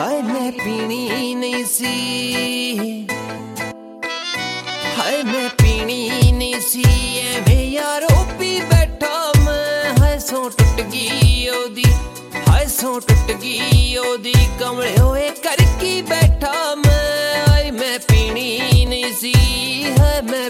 हाय मैं पीनी नहीं सी, हाय मैं पीनी नहीं सी एवें यारो पी बैठा मैं। हाय सौ टुट गई ओदी, हाय सौ टुट गई ओदी कमले होए करकी बैठा मैं। हाय मैं पीनी नहीं सी, हाय मैं